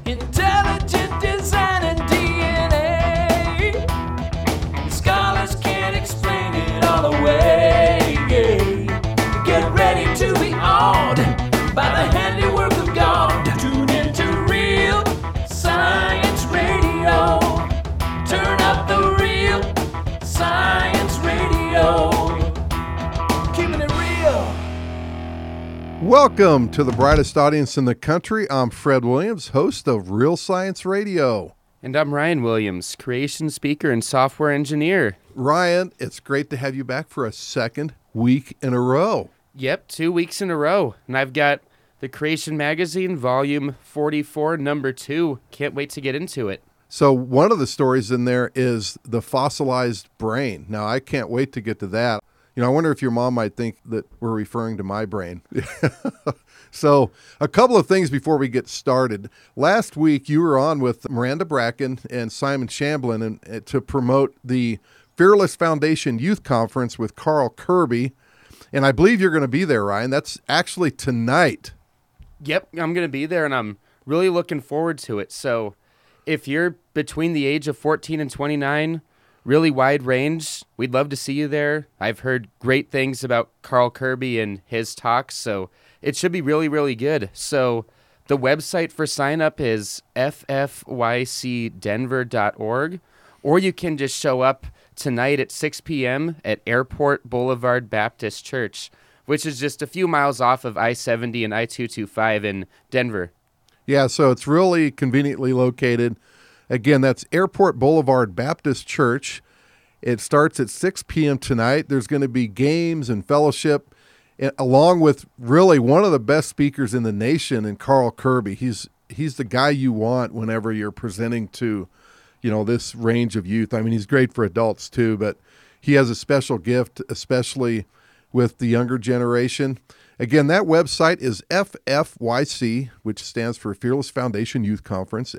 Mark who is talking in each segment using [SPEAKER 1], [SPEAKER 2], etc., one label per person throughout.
[SPEAKER 1] Intelligent design and DNA. Scholars can't explain it all away. Get ready to be awed by the handiwork of God. Tune into Real Science Radio. Turn up the Real Science Radio. Keeping it real.
[SPEAKER 2] Welcome to the brightest audience in the country. I'm Fred Williams, host of Real Science Radio.
[SPEAKER 3] And I'm Ryan Williams, creation speaker and software engineer.
[SPEAKER 2] Ryan, it's great to have you back for a second week in a row.
[SPEAKER 3] Yep, 2 weeks in a row. And I've got the Creation Magazine, volume 44, number 2. Can't wait to get into it.
[SPEAKER 2] So one of the stories in there is the fossilized brain. Now, I can't wait to get to that. You know, I wonder if your mom might think that we're referring to my brain. So a couple of things before we get started. Last week, you were on with Miranda Bracken and Simon Shamblin to promote the Fearless Foundation Youth Conference with Carl Kirby. And I believe you're going to be there, Ryan. That's actually tonight.
[SPEAKER 3] Yep, I'm going to be there, and I'm really looking forward to it. So if you're between the age of 14 and 29, really wide range, we'd love to see you there. I've heard great things about Carl Kirby and his talks, so it should be really, really good. So the website for sign up is ffycdenver.org, or you can just show up tonight at 6 p.m. at Airport Boulevard Baptist Church, which is just a few miles off of I-70 and I-225 in Denver.
[SPEAKER 2] Yeah, so it's really conveniently located. Again, that's Airport Boulevard Baptist Church. It starts at 6 p.m. tonight. There's going to be games and fellowship, along with really one of the best speakers in the nation, and Carl Kirby. He's the guy you want whenever you're presenting to, you know, this range of youth. I mean, he's great for adults too, but he has a special gift, especially with the younger generation. Again, that website is FFYC, which stands for Fearless Foundation Youth Conference,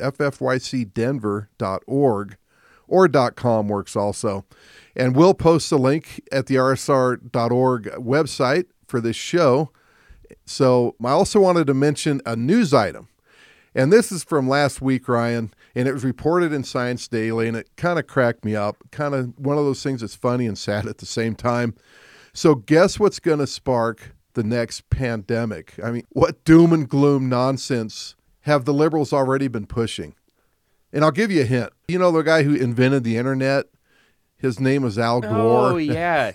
[SPEAKER 2] ffycdenver.org, or .com works also. And we'll post a link at the rsr.org website for this show. So I also wanted to mention a news item. And this is from last week, Ryan, and it was reported in Science Daily, and it kind of cracked me up. Kind of one of those things that's funny and sad at the same time. So guess what's going to spark the next pandemic? I mean, what doom and gloom nonsense have the liberals already been pushing? And I'll give you a hint. You know the guy who invented the internet? His name was Al Gore.
[SPEAKER 3] Oh, yeah.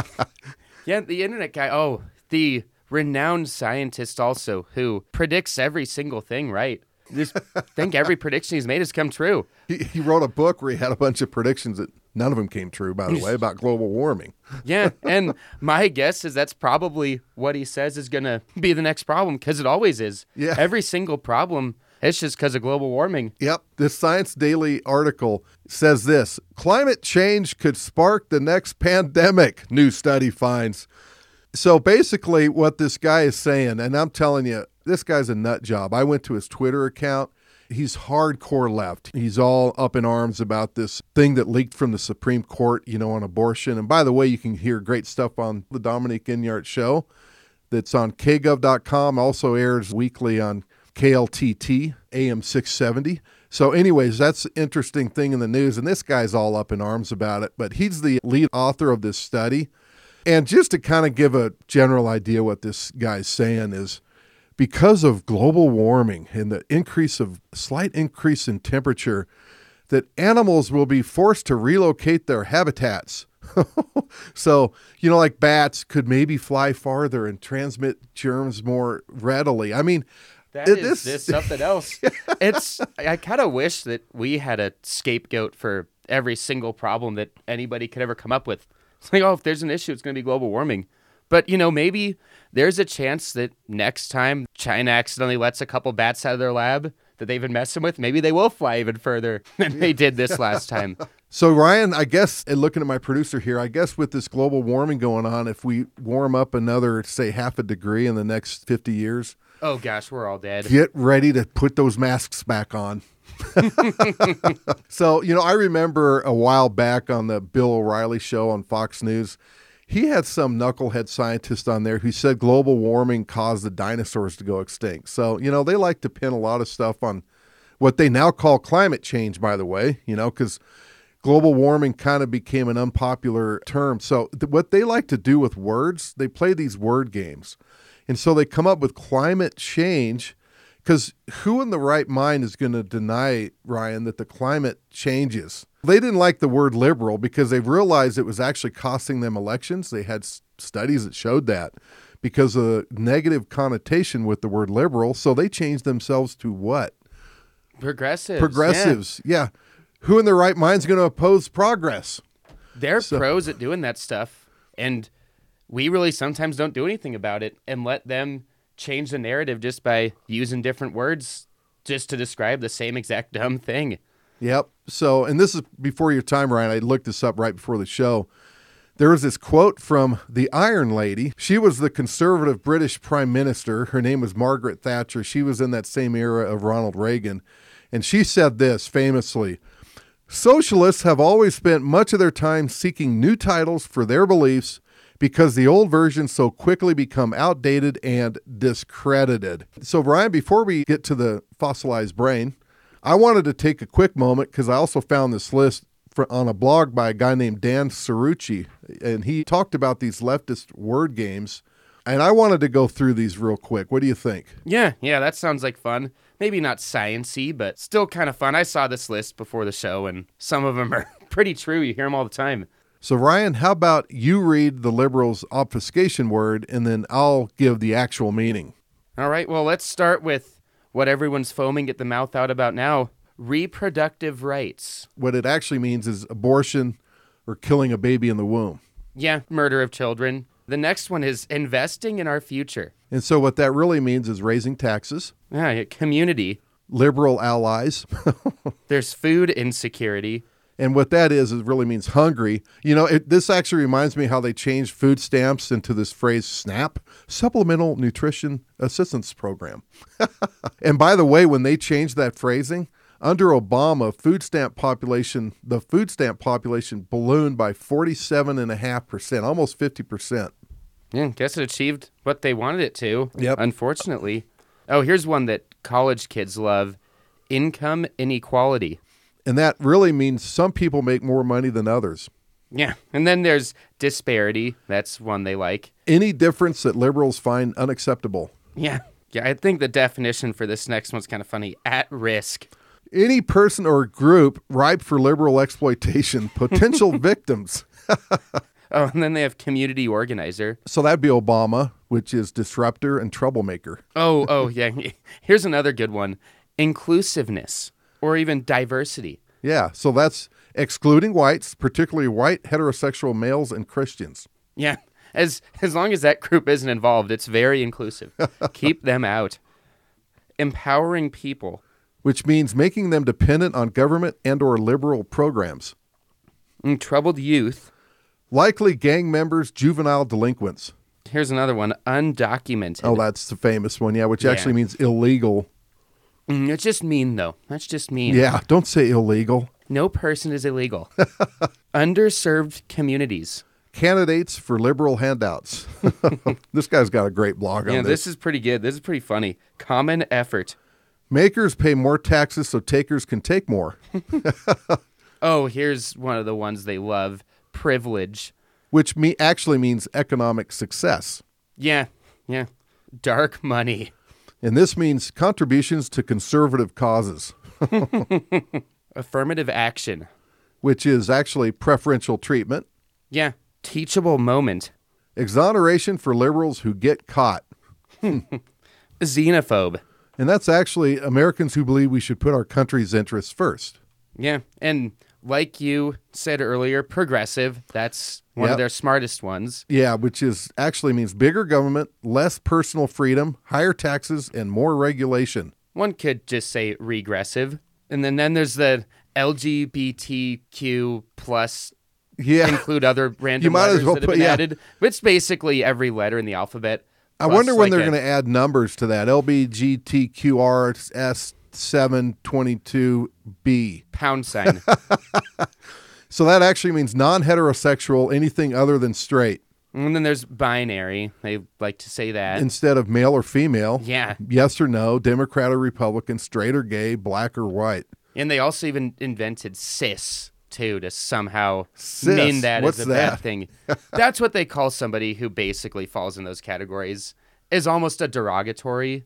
[SPEAKER 3] Yeah, the internet guy. Oh, the renowned scientist also who predicts every single thing, right? Just think every prediction he's made has come true.
[SPEAKER 2] He wrote a book where he had a bunch of predictions that none of them came true, by the way, about global warming.
[SPEAKER 3] Yeah, and my guess is that's probably what he says is going to be the next problem, because it always is.
[SPEAKER 2] Yeah.
[SPEAKER 3] Every single problem, it's just because of global warming.
[SPEAKER 2] Yep. This Science Daily article says this: climate change could spark the next pandemic, new study finds. So basically what this guy is saying, and I'm telling you, this guy's a nut job. I went to his Twitter account. He's hardcore left. He's all up in arms about this thing that leaked from the Supreme Court, you know, on abortion. And by the way, you can hear great stuff on the Dominic Inyart Show that's on kgov.com, also airs weekly on KLTT, AM 670. So anyways, that's an interesting thing in the news, and this guy's all up in arms about it. But he's the lead author of this study. And just to kind of give a general idea what this guy's saying is, because of global warming and the slight increase in temperature, that animals will be forced to relocate their habitats. So, you know, like bats could maybe fly farther and transmit germs more readily. I mean,
[SPEAKER 3] This is something else. I kind of wish that we had a scapegoat for every single problem that anybody could ever come up with. It's like, oh, if there's an issue, it's going to be global warming. But, you know, maybe there's a chance that next time China accidentally lets a couple bats out of their lab that they've been messing with, maybe they will fly even further than they did this last time.
[SPEAKER 2] So, Ryan, I guess, and looking at my producer here, I guess with this global warming going on, if we warm up another, say, 0.5 degree in the next 50 years,
[SPEAKER 3] oh, gosh, we're all dead.
[SPEAKER 2] Get ready to put those masks back on. So, you know, I remember a while back on the Bill O'Reilly show on Fox News, he had some knucklehead scientist on there who said global warming caused the dinosaurs to go extinct. So, you know, they like to pin a lot of stuff on what they now call climate change, by the way, because global warming kind of became an unpopular term. So what they like to do with words, they play these word games. And so they come up with climate change, because who in the right mind is going to deny, Ryan, that the climate changes? They didn't like the word liberal because they realized it was actually costing them elections. They had studies that showed that because of the negative connotation with the word liberal. So they changed themselves to what?
[SPEAKER 3] Progressives.
[SPEAKER 2] Yeah. Who in their right mind is going to oppose progress?
[SPEAKER 3] They're pros at doing that stuff. And we really sometimes don't do anything about it and let them change the narrative just by using different words just to describe the same exact dumb thing.
[SPEAKER 2] Yep. So, and this is before your time, Ryan. I looked this up right before the show. There was this quote from the Iron Lady. She was the conservative British Prime Minister. Her name was Margaret Thatcher. She was in that same era of Ronald Reagan. And she said this famously: "Socialists have always spent much of their time seeking new titles for their beliefs because the old versions so quickly become outdated and discredited." So, Brian, before we get to the fossilized brain, I wanted to take a quick moment because I also found this list on a blog by a guy named Dan Cerrucci, and he talked about these leftist word games, and I wanted to go through these real quick. What do you think?
[SPEAKER 3] Yeah, that sounds like fun. Maybe not science-y, but still kind of fun. I saw this list before the show, and some of them are pretty true. You hear them all the time.
[SPEAKER 2] So, Ryan, how about you read the liberals' obfuscation word, and then I'll give the actual meaning.
[SPEAKER 3] All right, well, let's start with what everyone's foaming at the mouth out about now: reproductive rights.
[SPEAKER 2] What it actually means is abortion or killing a baby in the womb.
[SPEAKER 3] Yeah, murder of children. The next one is investing in our future.
[SPEAKER 2] And so what that really means is raising taxes.
[SPEAKER 3] Yeah, community.
[SPEAKER 2] Liberal allies.
[SPEAKER 3] There's food insecurity.
[SPEAKER 2] And what that is, it really means hungry. This actually reminds me how they changed food stamps into this phrase SNAP, Supplemental Nutrition Assistance Program. And by the way, when they changed that phrasing, under Obama, the food stamp population ballooned by 47.5%, almost 50%.
[SPEAKER 3] Yeah, guess it achieved what they wanted it to,
[SPEAKER 2] Yep.
[SPEAKER 3] Unfortunately. Oh, here's one that college kids love: income inequality.
[SPEAKER 2] And that really means some people make more money than others.
[SPEAKER 3] Yeah, and then there's disparity. That's one they like.
[SPEAKER 2] Any difference that liberals find unacceptable.
[SPEAKER 3] Yeah, I think the definition for this next one's kind of funny: at risk.
[SPEAKER 2] Any person or group ripe for liberal exploitation, potential victims.
[SPEAKER 3] Oh, and then they have community organizer.
[SPEAKER 2] So that'd be Obama, which is disruptor and troublemaker.
[SPEAKER 3] Oh, yeah. Here's another good one: inclusiveness, or even diversity.
[SPEAKER 2] Yeah, so that's excluding whites, particularly white heterosexual males and Christians.
[SPEAKER 3] Yeah, as long as that group isn't involved, it's very inclusive. Keep them out. Empowering people.
[SPEAKER 2] Which means making them dependent on government and or liberal programs.
[SPEAKER 3] Troubled youth.
[SPEAKER 2] Likely gang members, juvenile delinquents.
[SPEAKER 3] Here's another one: undocumented.
[SPEAKER 2] Oh, that's the famous one, yeah, which actually means illegal.
[SPEAKER 3] It's just mean, though. That's just mean.
[SPEAKER 2] Yeah, don't say illegal.
[SPEAKER 3] No person is illegal. Underserved communities.
[SPEAKER 2] Candidates for liberal handouts. This guy's got a great blog on
[SPEAKER 3] Yeah,
[SPEAKER 2] this.
[SPEAKER 3] this is pretty good. This is pretty funny. Common effort.
[SPEAKER 2] Makers pay more taxes so takers can take more.
[SPEAKER 3] Oh, here's one of the ones they love: privilege.
[SPEAKER 2] Which actually means economic success.
[SPEAKER 3] Yeah. Dark money.
[SPEAKER 2] And this means contributions to conservative causes.
[SPEAKER 3] Affirmative action.
[SPEAKER 2] Which is actually preferential treatment.
[SPEAKER 3] Yeah. Teachable moment.
[SPEAKER 2] Exoneration for liberals who get caught.
[SPEAKER 3] Xenophobe.
[SPEAKER 2] And that's actually Americans who believe we should put our country's interests first.
[SPEAKER 3] Yeah. And like you said earlier, progressive. That's one of their smartest ones.
[SPEAKER 2] Yeah, which is actually means bigger government, less personal freedom, higher taxes, and more regulation.
[SPEAKER 3] One could just say regressive. And then there's the LGBTQ plus.
[SPEAKER 2] Yeah.
[SPEAKER 3] Include other random
[SPEAKER 2] You might
[SPEAKER 3] letters
[SPEAKER 2] as well
[SPEAKER 3] that have
[SPEAKER 2] put-
[SPEAKER 3] been
[SPEAKER 2] yeah.
[SPEAKER 3] added. It's basically every letter in the alphabet.
[SPEAKER 2] I
[SPEAKER 3] plus
[SPEAKER 2] wonder when
[SPEAKER 3] like
[SPEAKER 2] they're going to add numbers to that. LBGTQRS722B.
[SPEAKER 3] pound sign.
[SPEAKER 2] So that actually means non-heterosexual, anything other than straight.
[SPEAKER 3] And then there's binary. They like to say that.
[SPEAKER 2] Instead of male or female.
[SPEAKER 3] Yeah.
[SPEAKER 2] Yes or no, Democrat or Republican, straight or gay, black or white.
[SPEAKER 3] And they also even invented cis, too, to somehow
[SPEAKER 2] Cis?
[SPEAKER 3] mean that
[SPEAKER 2] What's
[SPEAKER 3] as a
[SPEAKER 2] that?
[SPEAKER 3] bad thing. That's what they call somebody who basically falls in those categories, is almost a derogatory.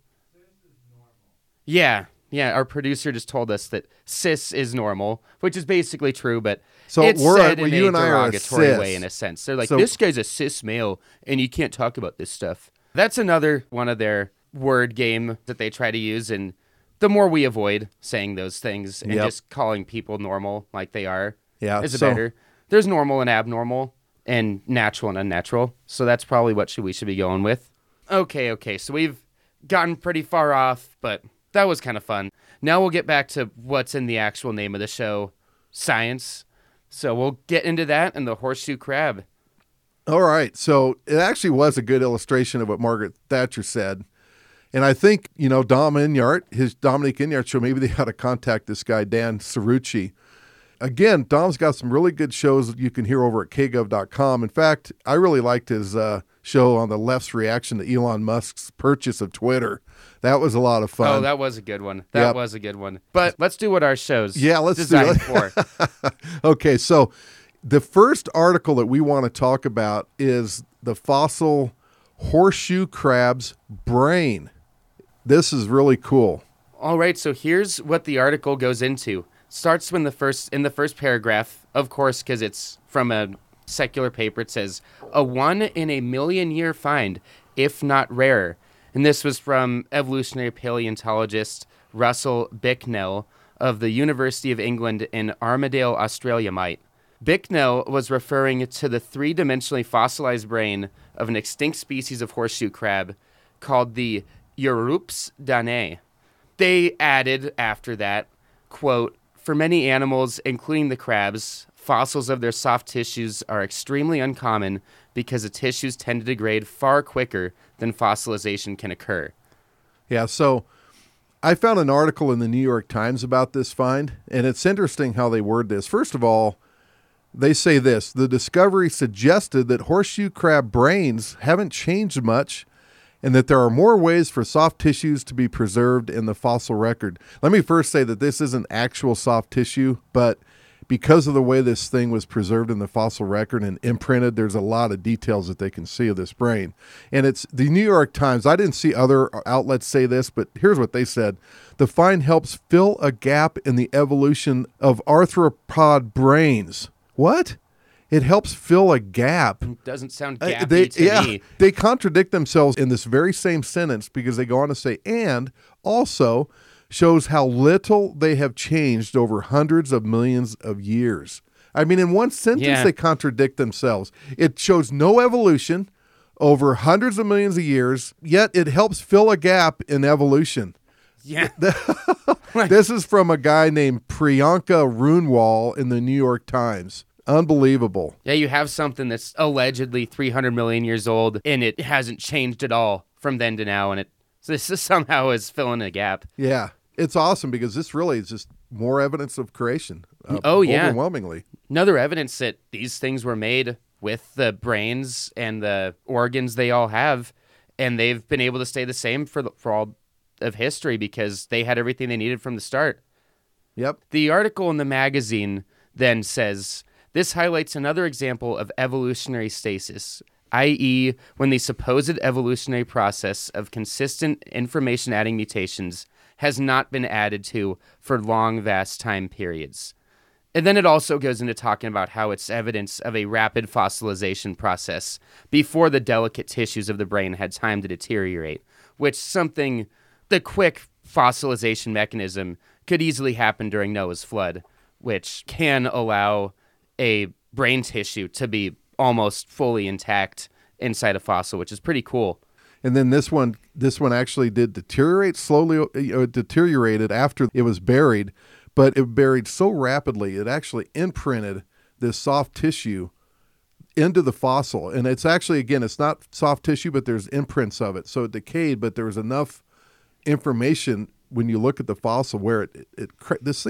[SPEAKER 3] Yeah. Yeah, our producer just told us that cis is normal, which is basically true, but
[SPEAKER 2] So
[SPEAKER 3] it's
[SPEAKER 2] we're
[SPEAKER 3] said
[SPEAKER 2] well,
[SPEAKER 3] in
[SPEAKER 2] you
[SPEAKER 3] a
[SPEAKER 2] and I are a
[SPEAKER 3] derogatory
[SPEAKER 2] cis.
[SPEAKER 3] way, in a sense. They're like,
[SPEAKER 2] So-
[SPEAKER 3] this guy's a cis male, and you can't talk about this stuff. That's another one of their word game that they try to use, and the more we avoid saying those things and
[SPEAKER 2] Yep.
[SPEAKER 3] just calling people normal like they are,
[SPEAKER 2] Yeah,
[SPEAKER 3] is
[SPEAKER 2] so-
[SPEAKER 3] better. There's normal and abnormal, and natural and unnatural, so that's probably what we should be going with. Okay, so we've gotten pretty far off, but that was kind of fun. Now we'll get back to what's in the actual name of the show, science. So we'll get into that and the horseshoe crab.
[SPEAKER 2] All right. So it actually was a good illustration of what Margaret Thatcher said. And I think, Dominic Inyart show, maybe they ought to contact this guy, Dan Cerrucci. Again, Dom's got some really good shows that you can hear over at kgov.com. In fact, I really liked his show on the left's reaction to Elon Musk's purchase of Twitter. That was a lot of fun.
[SPEAKER 3] Oh, that was a good one.
[SPEAKER 2] Yep.
[SPEAKER 3] Was a good one. But let's do what our show's
[SPEAKER 2] let's
[SPEAKER 3] designed
[SPEAKER 2] do it.
[SPEAKER 3] for.
[SPEAKER 2] Okay, so the first article that we want to talk about is the fossil horseshoe crab's brain. This is really cool.
[SPEAKER 3] All right, so here's what the article goes into. Starts in the first paragraph, of course, because it's from a secular paper. It says, a 1 in a million year find, if not rarer. And this was from evolutionary paleontologist Russell Bicknell of the University of England in Armidale, Australia. Bicknell was referring to the three-dimensionally fossilized brain of an extinct species of horseshoe crab called the Eurypus danae. They added after that, quote, for many animals, including the crabs, fossils of their soft tissues are extremely uncommon because the tissues tend to degrade far quicker than fossilization can occur.
[SPEAKER 2] Yeah, so I found an article in the New York Times about this find, and it's interesting how they word this. First of all, they say this: the discovery suggested that horseshoe crab brains haven't changed much and that there are more ways for soft tissues to be preserved in the fossil record. Let me first say that this isn't actual soft tissue, but because of the way this thing was preserved in the fossil record and imprinted, there's a lot of details that they can see of this brain. And it's the New York Times. I didn't see other outlets say this, but here's what they said. The find helps fill a gap in the evolution of arthropod brains. What? It helps fill a gap.
[SPEAKER 3] Doesn't sound gappy to me.
[SPEAKER 2] They contradict themselves in this very same sentence because they go on to say, and also shows how little they have changed over hundreds of millions of years. I mean, in one sentence, they contradict themselves. It shows no evolution over hundreds of millions of years, yet it helps fill a gap in evolution.
[SPEAKER 3] Yeah.
[SPEAKER 2] This is from a guy named Priyanka Runwal in the New York Times. Unbelievable.
[SPEAKER 3] Yeah, you have something that's allegedly 300 million years old, and it hasn't changed at all from then to now, and this somehow is filling a gap.
[SPEAKER 2] Yeah. It's awesome because this really is just more evidence of creation.
[SPEAKER 3] Overwhelmingly. Another evidence that these things were made with the brains and the organs they all have, and they've been able to stay the same for all of history because they had everything they needed from the start.
[SPEAKER 2] Yep.
[SPEAKER 3] The article in the magazine then says, this highlights another example of evolutionary stasis, i.e., when the supposed evolutionary process of consistent information-adding mutations has not been added to for long, vast time periods. And then it also goes into talking about how it's evidence of a rapid fossilization process before the delicate tissues of the brain had time to deteriorate, the quick fossilization mechanism could easily happen during Noah's flood, which can allow a brain tissue to be almost fully intact inside a fossil, which is pretty cool.
[SPEAKER 2] And then this one actually did deteriorate slowly. It deteriorated after it was buried, but it buried so rapidly it actually imprinted this soft tissue into the fossil. And it's actually, again, it's not soft tissue, but there's imprints of it. So it decayed, but there was enough information when you look at the fossil where this thing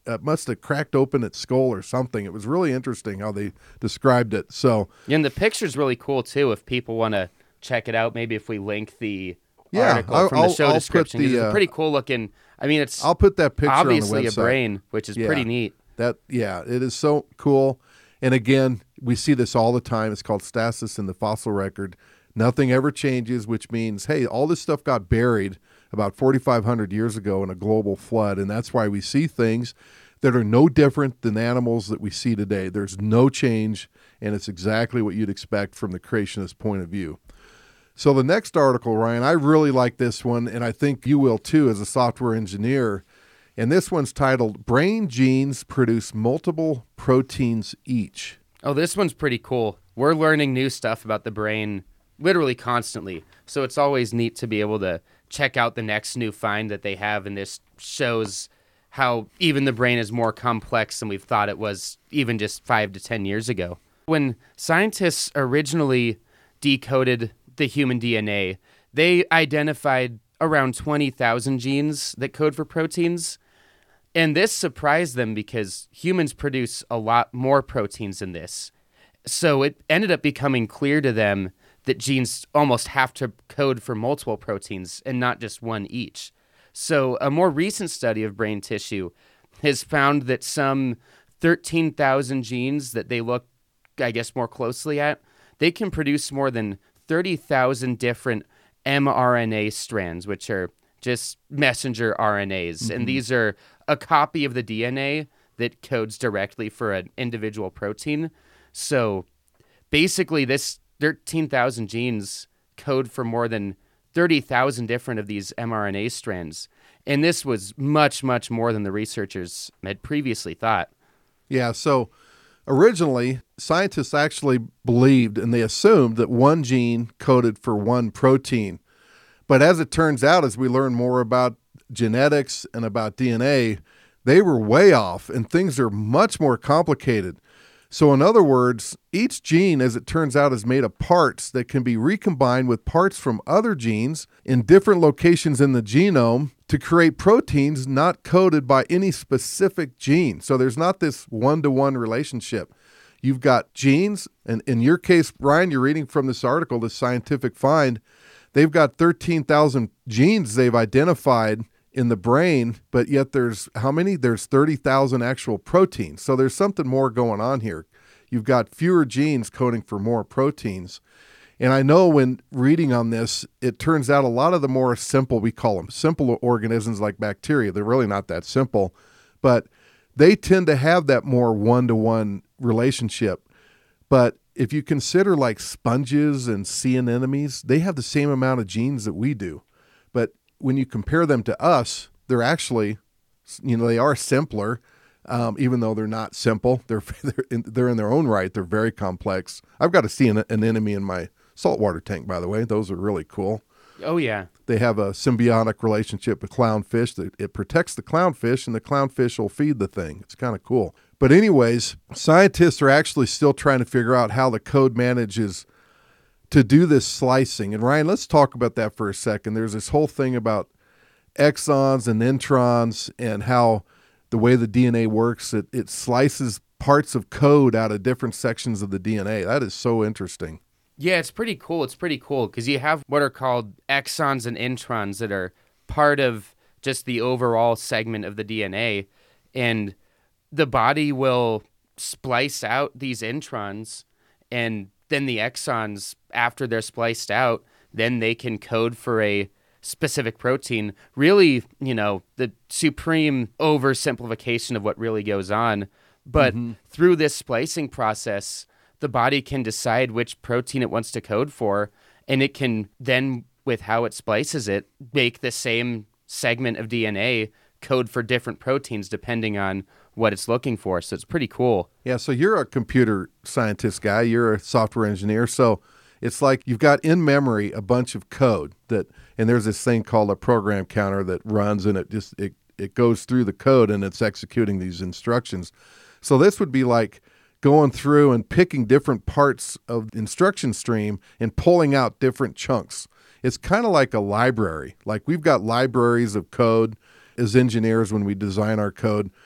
[SPEAKER 2] must have cracked open its skull or something. It was really interesting how they described it. So,
[SPEAKER 3] and the picture's really cool too. If people want to check it out, maybe if we link the article from the show
[SPEAKER 2] I'll
[SPEAKER 3] description,
[SPEAKER 2] put
[SPEAKER 3] it's pretty cool looking. I mean, it's
[SPEAKER 2] I'll put that picture
[SPEAKER 3] obviously
[SPEAKER 2] on the website.
[SPEAKER 3] a brain, which is pretty neat.
[SPEAKER 2] It is so cool. And again, we see this all the time. It's called stasis in the fossil record. Nothing ever changes, which means, hey, all this stuff got buried about 4,500 years ago in a global flood, and that's why we see things that are no different than animals that we see today. There's no change, and it's exactly what you'd expect from the creationist point of view. So the next article, Ryan, I really like this one, and I think you will too as a software engineer. And this one's titled, Brain Genes Produce Multiple Proteins Each.
[SPEAKER 3] Oh, this one's pretty cool. We're learning new stuff about the brain literally constantly. So it's always neat to be able to check out the next new find that they have. And this shows how even the brain is more complex than we've thought it was even just 5 to 10 years ago. When scientists originally decoded the human DNA, they identified around 20,000 genes that code for proteins. And this surprised them because humans produce a lot more proteins than this. So it ended up becoming clear to them that genes almost have to code for multiple proteins and not just one each. So a more recent study of brain tissue has found that some 13,000 genes that they look, I guess, more closely at, they can produce more than 30,000 different mRNA strands, which are just messenger RNAs. And these are a copy of the DNA that codes directly for an individual protein. So basically this 13,000 genes code for more than 30,000 different of these mRNA strands. And this was much, much more than the researchers had previously thought.
[SPEAKER 2] Yeah, so originally, scientists actually believed and they assumed that one gene coded for one protein. But as it turns out, as we learn more about genetics and about DNA, they were way off and things are much more complicated. So in other words, each gene, as it turns out, is made of parts that can be recombined with parts from other genes in different locations in the genome to create proteins not coded by any specific gene. So there's not this one-to-one relationship. You've got genes, and in your case, Ryan, you're reading from this article, this scientific find, they've got 13,000 genes they've identified in the brain, but yet there's how many? There's 30,000 actual proteins. So there's something more going on here. You've got fewer genes coding for more proteins. And I know when reading on this, it turns out a lot of the more simple, we call them simple organisms like bacteria, they're really not that simple, but they tend to have that more one-to-one relationship. But if you consider like sponges and sea anemones, they have the same amount of genes that we do. But when you compare them to us, they're actually, they are simpler, even though they're not simple. They're in their own right. They're very complex. I've got a sea anemone in my saltwater tank, by the way. Those are really cool.
[SPEAKER 3] Oh, yeah.
[SPEAKER 2] They have a symbiotic relationship with clownfish. It protects the clownfish, and the clownfish will feed the thing. It's kind of cool. But anyways, scientists are actually still trying to figure out how the code manages to do this slicing. And Ryan, let's talk about that for a second. There's this whole thing about exons and introns and how the way the DNA works, it slices parts of code out of different sections of the DNA. That is so interesting.
[SPEAKER 3] Yeah, it's pretty cool. It's pretty cool because you have what are called exons and introns that are part of just the overall segment of the DNA. And the body will splice out these introns, and then the exons, after they're spliced out, then they can code for a specific protein. Really, the supreme oversimplification of what really goes on. But through this splicing process, the body can decide which protein it wants to code for, and it can then, with how it splices it, make the same segment of DNA code for different proteins depending on what it's looking for. So it's pretty cool.
[SPEAKER 2] Yeah, so you're a computer scientist guy. You're a software engineer. So it's like you've got in memory a bunch of code and there's this thing called a program counter that runs, and it goes through the code and it's executing these instructions. So this would be like going through and picking different parts of the instruction stream and pulling out different chunks. It's kind of like a library. Like we've got libraries of code as engineers when we design our code.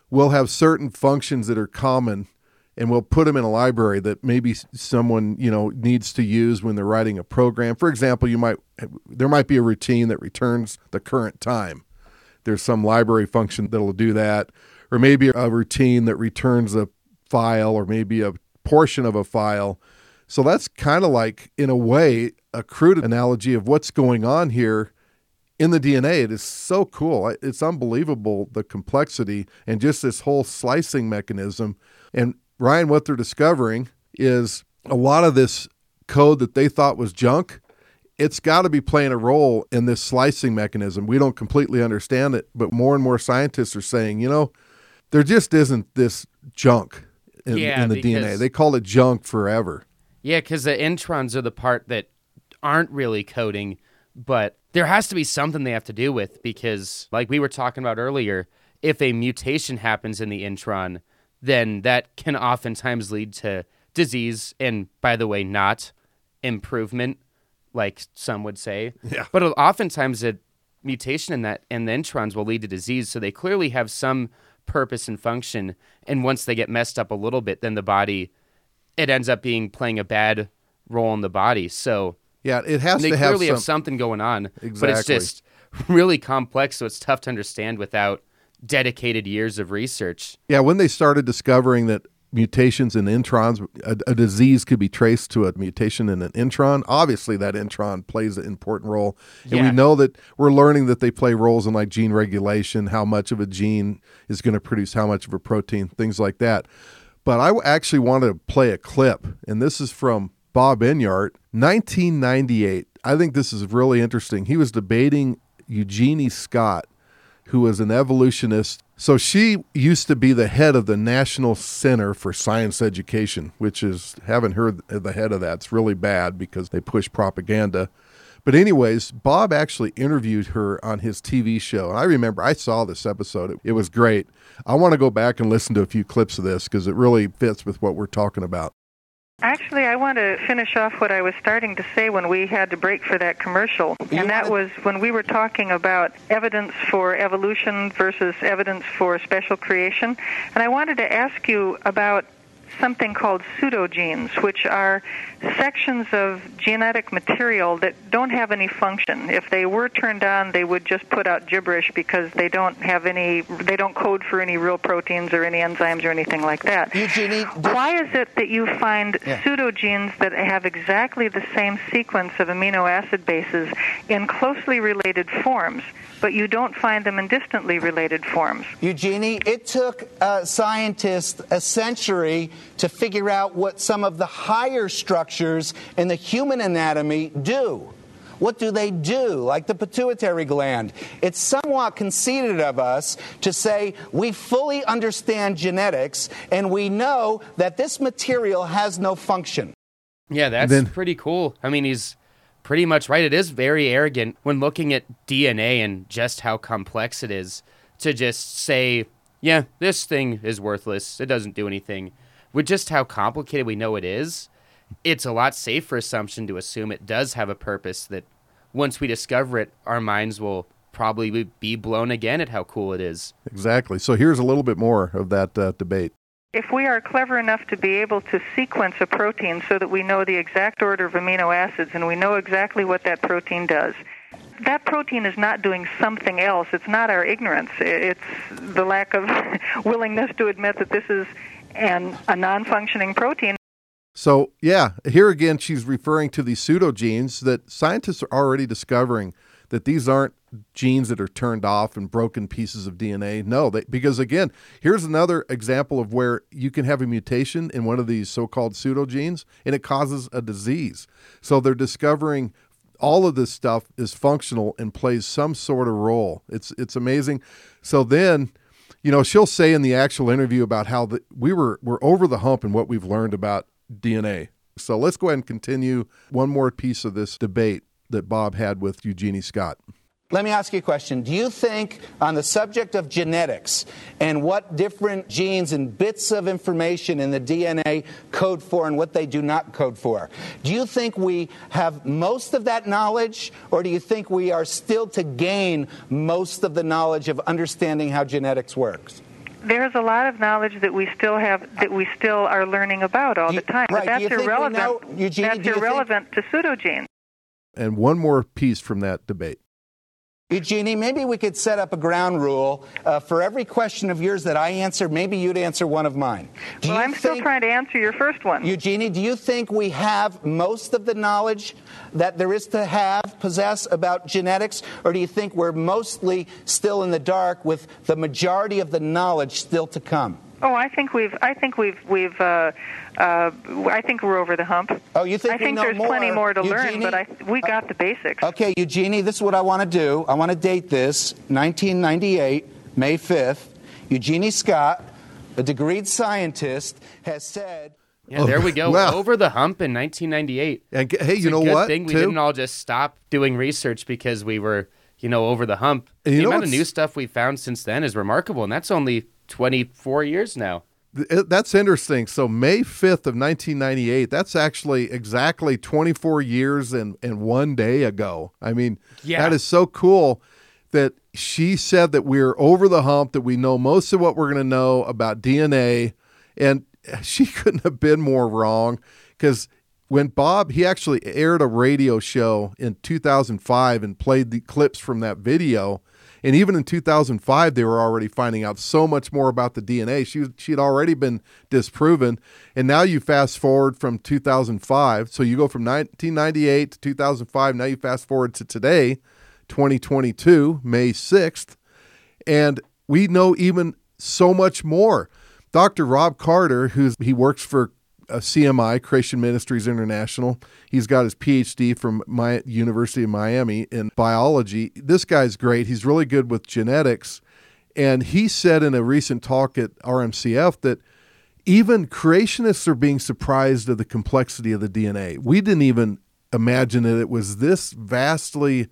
[SPEAKER 2] we'll have certain functions that are common, and we'll put them in a library that maybe someone, needs to use when they're writing a program. For example, there might be a routine that returns the current time. There's some library function that'll do that, or maybe a routine that returns a file, or maybe a portion of a file. So that's kind of like, in a way, a crude analogy of what's going on here in the DNA. It is so cool. It's unbelievable, the complexity and just this whole slicing mechanism. And Ryan, what they're discovering is a lot of this code that they thought was junk, it's got to be playing a role in this slicing mechanism. We don't completely understand it, but more and more scientists are saying, there just isn't this junk in the DNA. They call it junk forever.
[SPEAKER 3] Yeah, because the introns are the part that aren't really coding, but there has to be something they have to do with, because like we were talking about earlier, if a mutation happens in the intron, then that can oftentimes lead to disease, and by the way, not improvement, like some would say.
[SPEAKER 2] Yeah.
[SPEAKER 3] But oftentimes a mutation in the introns will lead to disease, so they clearly have some purpose and function, and once they get messed up a little bit, then the body, it ends up playing a bad role in the body. So
[SPEAKER 2] yeah, it has
[SPEAKER 3] to
[SPEAKER 2] have
[SPEAKER 3] clearly have something going on.
[SPEAKER 2] Exactly.
[SPEAKER 3] But it's just really complex, so it's tough to understand without dedicated years of research.
[SPEAKER 2] Yeah, when they started discovering that mutations in introns, a disease could be traced to a mutation in an intron, obviously that intron plays an important role. And we know that we're learning that they play roles in like gene regulation, how much of a gene is going to produce how much of a protein, things like that. But I actually want to play a clip, and this is from Bob Enyart, 1998. I think this is really interesting. He was debating Eugenie Scott, who was an evolutionist. So she used to be the head of the National Center for Science Education, which is, haven't heard the head of that. It's really bad because they push propaganda. But anyways, Bob actually interviewed her on his TV show. And I remember I saw this episode. It was great. I want to go back and listen to a few clips of this because it really fits with what we're talking about.
[SPEAKER 4] Actually, I want to finish off what I was starting to say when we had to break for that commercial. And that was when we were talking about evidence for evolution versus evidence for special creation. And I wanted to ask you about something called pseudogenes, which are sections of genetic material that don't have any function. If they were turned on, they would just put out gibberish because they don't code for any real proteins or any enzymes or anything like that.
[SPEAKER 5] Eugenie,
[SPEAKER 4] why is it that you find pseudogenes that have exactly the same sequence of amino acid bases in closely related forms, but you don't find them in distantly related forms?
[SPEAKER 5] Eugenie, it took scientists a century to figure out what some of the higher structures in the human anatomy do. What do they do? Like the pituitary gland. It's somewhat conceited of us to say we fully understand genetics and we know that this material has no function.
[SPEAKER 3] Yeah, that's pretty cool. I mean, he's pretty much right. It is very arrogant when looking at DNA and just how complex it is to just say, yeah, this thing is worthless. It doesn't do anything. With just how complicated we know it is, it's a lot safer assumption to assume it does have a purpose that once we discover it, our minds will probably be blown again at how cool it is.
[SPEAKER 2] Exactly. So here's a little bit more of that debate.
[SPEAKER 4] If we are clever enough to be able to sequence a protein so that we know the exact order of amino acids and we know exactly what that protein does, that protein is not doing something else. It's not our ignorance. It's the lack of willingness to admit that this is a non-functioning protein.
[SPEAKER 2] So, yeah, here again, she's referring to these pseudogenes that scientists are already discovering that these aren't genes that are turned off and broken pieces of DNA. No, because again, here's another example of where you can have a mutation in one of these so-called pseudogenes and it causes a disease. So they're discovering all of this stuff is functional and plays some sort of role. It's amazing. So then, she'll say in the actual interview about how we're over the hump in what we've learned about DNA. So let's go ahead and continue one more piece of this debate that Bob had with Eugenie Scott.
[SPEAKER 5] Let me ask you a question. Do you think on the subject of genetics and what different genes and bits of information in the DNA code for and what they do not code for, do you think we have most of that knowledge, or do you think we are still to gain most of the knowledge of understanding how genetics works?
[SPEAKER 4] There's a lot of knowledge that we still have, that we still are learning about all the time.
[SPEAKER 5] Right.
[SPEAKER 4] But that's irrelevant.
[SPEAKER 5] Eugenie,
[SPEAKER 4] that's irrelevant to pseudogenes.
[SPEAKER 2] And one more piece from that debate.
[SPEAKER 5] Eugenie, maybe we could set up a ground rule. For every question of yours that I answer, maybe you'd answer one of mine.
[SPEAKER 4] Well, I'm still trying to answer your first one.
[SPEAKER 5] Eugenie, do you think we have most of the knowledge that there is to possess about genetics, or do you think we're mostly still in the dark with the majority of the knowledge still to come?
[SPEAKER 4] Oh, I think we're over the hump.
[SPEAKER 5] Oh, you think
[SPEAKER 4] I think
[SPEAKER 5] we know
[SPEAKER 4] there's
[SPEAKER 5] more?
[SPEAKER 4] plenty more to
[SPEAKER 5] Eugenie?
[SPEAKER 4] learn, but we got the basics.
[SPEAKER 5] Okay, Eugenie, this is what I want to do. I want to date this, 1998, May 5th. Eugenie Scott, a degreed scientist, has said...
[SPEAKER 3] Yeah, there we go.
[SPEAKER 2] Wow.
[SPEAKER 3] Over the hump in 1998.
[SPEAKER 2] And hey,
[SPEAKER 3] It's
[SPEAKER 2] you know
[SPEAKER 3] a good
[SPEAKER 2] what?
[SPEAKER 3] thing we
[SPEAKER 2] too?
[SPEAKER 3] didn't all just stop doing research because we were, over the hump.
[SPEAKER 2] And you
[SPEAKER 3] The
[SPEAKER 2] know
[SPEAKER 3] amount of
[SPEAKER 2] what's-
[SPEAKER 3] new stuff we found since then is remarkable, and that's only 24 years now.
[SPEAKER 2] That's interesting. So May 5th of 1998, that's actually exactly 24 years and 1 day ago. I mean,
[SPEAKER 3] Yeah.
[SPEAKER 2] that is so cool that she said that we're over the hump, that we know most of what we're going to know about DNA. And she couldn't have been more wrong, because when Bob, he actually aired a radio show in 2005 and played the clips from that video. And even in 2005, they were already finding out so much more about the DNA. She had already been disproven. And now you fast forward from 2005. So you go from 1998 to 2005. Now you fast forward to today, 2022, May 6th. And we know even so much more. Dr. Rob Carter, he works for CMI, Creation Ministries International. He's got his PhD from University of Miami in biology. This guy's great. He's really good with genetics. And he said in a recent talk at RMCF that even creationists are being surprised at the complexity of the DNA. We didn't even imagine that it was this vastly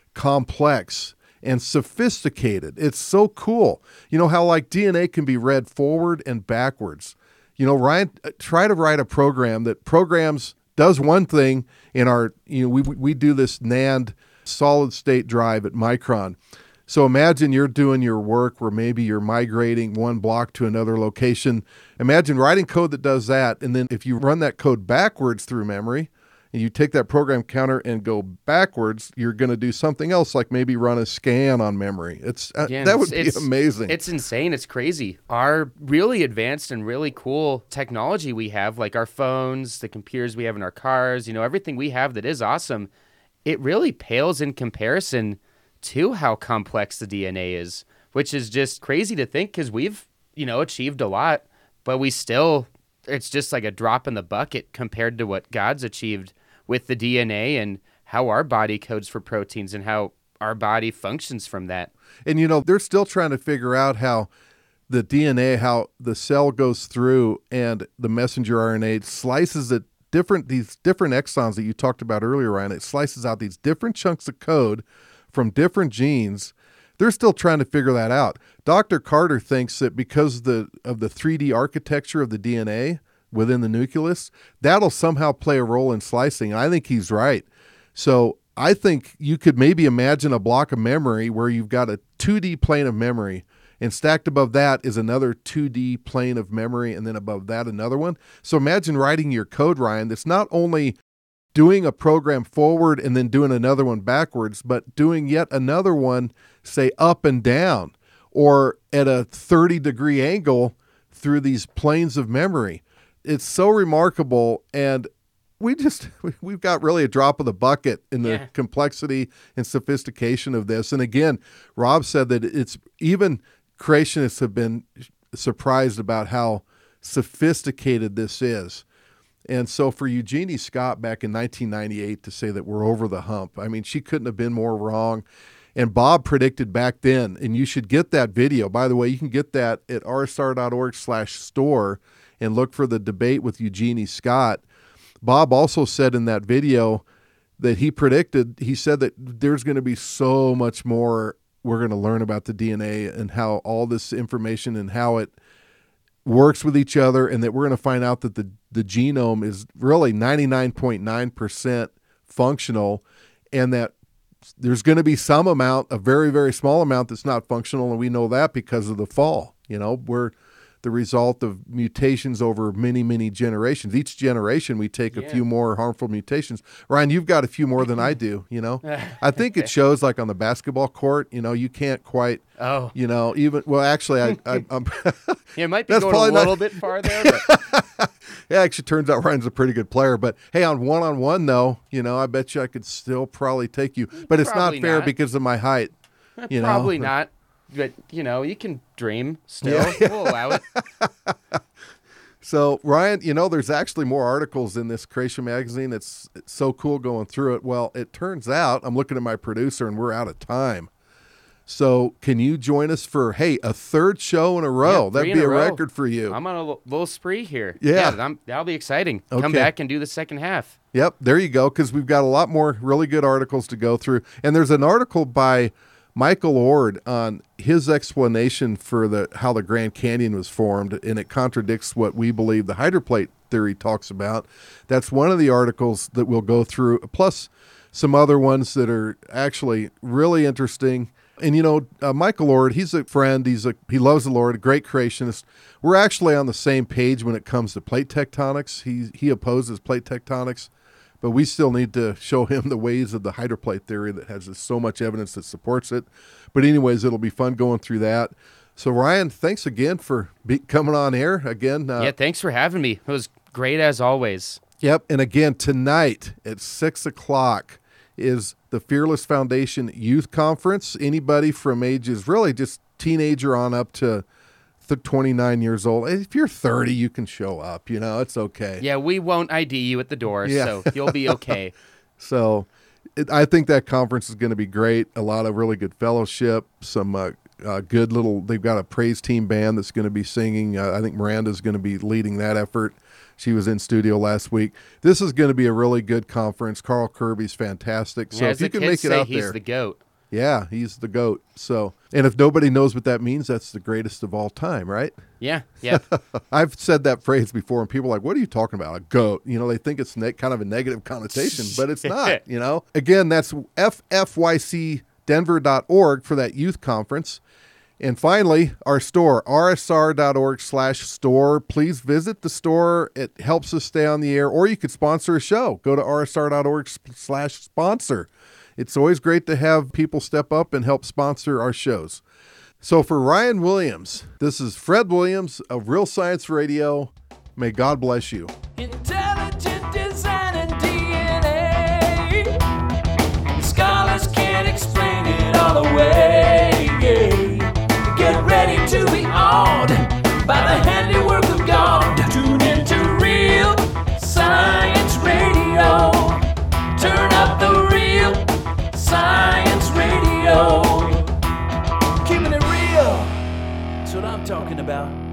[SPEAKER 2] complex and sophisticated. It's so cool. You know how like DNA can be read forward and backwards. Ryan, try to write a program that does one thing in our, we do this NAND solid state drive at Micron. So imagine you're doing your work where maybe you're migrating one block to another location. Imagine writing code that does that. And then if you run that code backwards through memory, and you take that program counter and go backwards, you're going to do something else, like maybe run a scan on memory. That would be amazing.
[SPEAKER 3] It's insane. It's crazy. Our really advanced and really cool technology we have, like our phones, the computers we have in our cars, everything we have that is awesome, it really pales in comparison to how complex the DNA is, which is just crazy to think, because we've, achieved a lot, but it's just like a drop in the bucket compared to what God's achieved with the DNA and how our body codes for proteins and how our body functions from that.
[SPEAKER 2] And, they're still trying to figure out how the DNA, how the cell goes through and the messenger RNA slices these different exons that you talked about earlier, Ryan. It slices out these different chunks of code from different genes. They're still trying to figure that out. Dr. Carter thinks that because of the 3D architecture of the DNA within the nucleus, that'll somehow play a role in slicing. I think he's right. So I think you could maybe imagine a block of memory where you've got a 2D plane of memory, and stacked above that is another 2D plane of memory, and then above that another one. So imagine writing your code, Ryan, that's not only doing a program forward and then doing another one backwards, but doing yet another one, say, up and down, or at a 30-degree angle through these planes of memory. It's so remarkable, and we've got really a drop of the bucket in the complexity and sophistication of this. And again, Rob said that it's even creationists have been surprised about how sophisticated this is. And so for Eugenie Scott back in 1998 to say that we're over the hump, I mean, she couldn't have been more wrong. And Bob predicted back then, and you should get that video. By the way, you can get that at rsr.org/store and look for the debate with Eugenie Scott. Bob also said in that video that he said that there's going to be so much more we're going to learn about the DNA and how all this information and how it works with each other, and that we're going to find out that the genome is really 99.9% functional, and that there's going to be some amount, a very, very small amount, that's not functional, and we know that because of the fall. We're the result of mutations over many, many generations. Each generation, we take a few more harmful mutations. Ryan, you've got a few more than I do, I think it shows like on the basketball court, you can't quite, even, well, actually, I'm
[SPEAKER 3] it might be going a little bit far there, but.
[SPEAKER 2] It actually turns out Ryan's a pretty good player. But, hey, on one-on-one, though, I bet you I could still probably take you. But it's not fair because of my height.
[SPEAKER 3] Probably not. But, you can dream still. Yeah. We'll allow it.
[SPEAKER 2] So, Ryan, there's actually more articles in this Creation magazine. It's so cool going through it. Well, it turns out, I'm looking at my producer, and we're out of time. So can you join us for, a third show in a row?
[SPEAKER 3] Yeah,
[SPEAKER 2] that'd be a record for you.
[SPEAKER 3] I'm on a little spree here.
[SPEAKER 2] Yeah.
[SPEAKER 3] That'll be exciting.
[SPEAKER 2] Okay.
[SPEAKER 3] Come back and do the second half.
[SPEAKER 2] Yep, there you go, because we've got a lot more really good articles to go through. And there's an article by Michael Ord on his explanation for how the Grand Canyon was formed, and it contradicts what we believe the hydroplate theory talks about. That's one of the articles that we'll go through, plus some other ones that are actually really interesting. And, Michael Ord, he's a friend. He loves the Lord, a great creationist. We're actually on the same page when it comes to plate tectonics. He opposes plate tectonics, but we still need to show him the ways of the hydroplate theory that has so much evidence that supports it. But anyways, it'll be fun going through that. So, Ryan, thanks again for coming on air again.
[SPEAKER 3] Thanks for having me. It was great as always.
[SPEAKER 2] Yep, and again, tonight at 6 o'clock is the Fearless Foundation Youth Conference. Anybody from ages really just teenager on up to 29 years old. If you're 30, you can show up. It's okay.
[SPEAKER 3] Yeah, we won't ID you at the door, so you'll be okay.
[SPEAKER 2] So I think that conference is going to be great. A lot of really good fellowship, some good little, they've got a praise team band that's going to be singing. I think Miranda's going to be leading that effort. She was in studio last week. This is going to be a really good conference. Carl Kirby's fantastic. So if you can make it out there.
[SPEAKER 3] He's the GOAT.
[SPEAKER 2] Yeah, he's the GOAT. So, and if nobody knows what that means, that's the greatest of all time, right?
[SPEAKER 3] Yeah.
[SPEAKER 2] I've said that phrase before, and people are like, what are you talking about? A GOAT. They think it's kind of a negative connotation, but it's not, Again, that's ffycdenver.org for that youth conference. And finally, our store, rsr.org/store. Please visit the store. It helps us stay on the air, or you could sponsor a show. Go to rsr.org/sponsor. It's always great to have people step up and help sponsor our shows. So for Ryan Williams, this is Fred Williams of Real Science Radio. May God bless you.
[SPEAKER 1] Intelligent design and DNA. Scholars can't explain it all away. Get ready to be awed by the handiwork of God. Tune into Real Science Radio. Turn up the Real Science Radio. Keeping it real, that's what I'm talking about.